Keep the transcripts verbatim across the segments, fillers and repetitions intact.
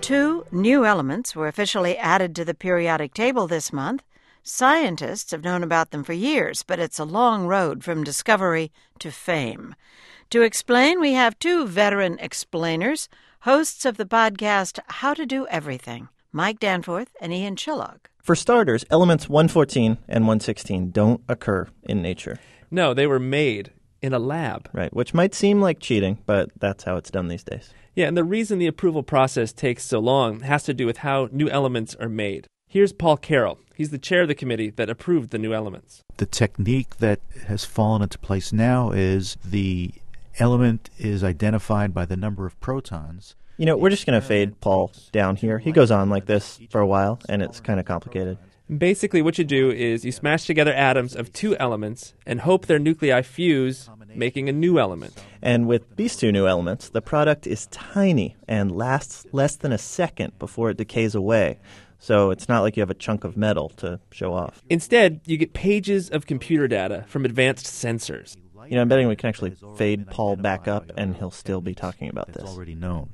Two new elements were officially added to the periodic table this month. Scientists have known about them for years, but it's a long road from discovery to fame. To explain, we have two veteran explainers, hosts of the podcast How to Do Everything, Mike Danforth and Ian Chillag. For starters, elements one fourteen and one sixteen don't occur in nature. No, they were made in a lab. Right, which might seem like cheating, but that's how it's done these days. Yeah, and the reason the approval process takes so long has to do with how new elements are made. Here's Paul Carroll. He's the chair of the committee that approved the new elements. The technique that has fallen into place now is the element is identified by the number of protons. You know, we're just going to fade Paul down here. He goes on like this for a while, and it's kind of complicated. Basically, what you do is you smash together atoms of two elements and hope their nuclei fuse, making a new element. And with these two new elements, the product is tiny and lasts less than a second before it decays away. So it's not like you have a chunk of metal to show off. Instead, you get pages of computer data from advanced sensors. You know, I'm betting we can actually fade Paul back up, and he'll still be talking about this. It's already known.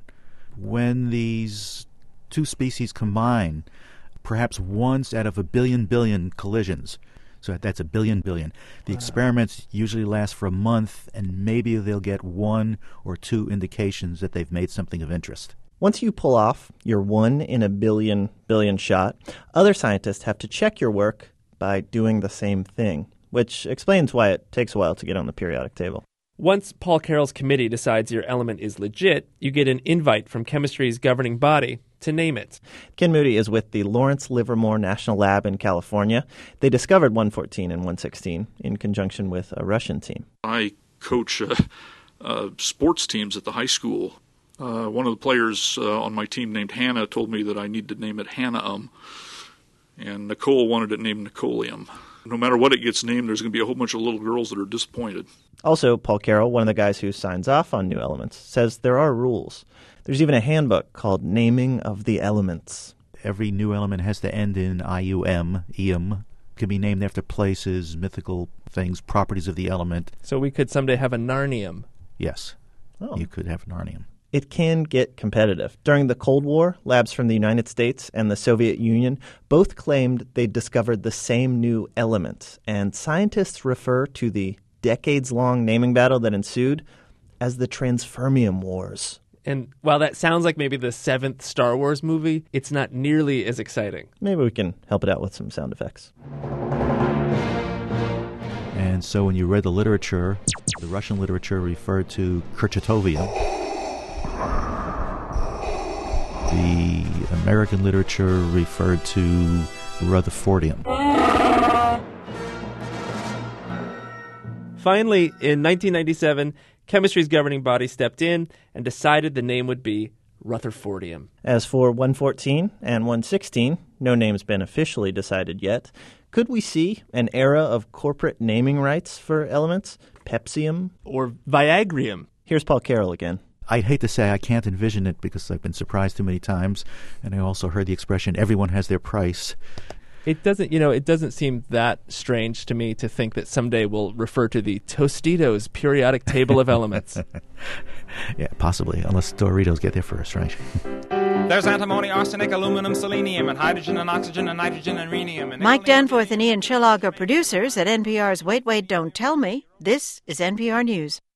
When these two species combine, perhaps once out of a billion billion collisions, so that's a billion billion, the experiments usually last for a month, and maybe they'll get one or two indications that they've made something of interest. Once you pull off your one in a billion billion shot, other scientists have to check your work by doing the same thing, which explains why it takes a while to get on the periodic table. Once Paul Carroll's committee decides your element is legit, you get an invite from chemistry's governing body to name it. Ken Moody is with the Lawrence Livermore National Lab in California. They discovered one fourteen and one sixteen in conjunction with a Russian team. I coach uh, uh, sports teams at the high school. Uh, one of the players uh, on my team named Hannah told me that I need to name it Hannah-um, and Nicole wanted it named Nicolium. No matter what it gets named, there's going to be a whole bunch of little girls that are disappointed. Also, Paul Carroll, one of the guys who signs off on new elements, says there are rules. There's even a handbook called Naming of the Elements. Every new element has to end in I U M, E M. Can be named after places, mythical things, properties of the element. So we could someday have a Narnium. Yes, Oh. You could have Narnium. It can get competitive. During the Cold War, labs from the United States and the Soviet Union both claimed they discovered the same new element, and scientists refer to the decades-long naming battle that ensued as the Transfermium Wars. And while that sounds like maybe the seventh Star Wars movie, it's not nearly as exciting. Maybe we can help it out with some sound effects. And so when you read the literature, the Russian literature referred to Kurchatovium. The American literature referred to Rutherfordium. Finally, in nineteen ninety-seven, chemistry's governing body stepped in and decided the name would be Rutherfordium. As for one fourteen and one sixteen, no name's been officially decided yet. Could we see an era of corporate naming rights for elements? Pepsium? Or Viagrium. Here's Paul Carroll again. I'd hate to say I can't envision it because I've been surprised too many times, and I also heard the expression, everyone has their price. It doesn't, you know, it doesn't seem that strange to me to think that someday we'll refer to the Tostitos periodic table of elements. Yeah, possibly, unless Doritos get there first, right? There's antimony, arsenic, aluminum, selenium, and hydrogen and oxygen and nitrogen and rhenium. And Mike Danforth and Ian Chillag are producers at N P R's Wait, Wait, Don't Tell Me. This is N P R News.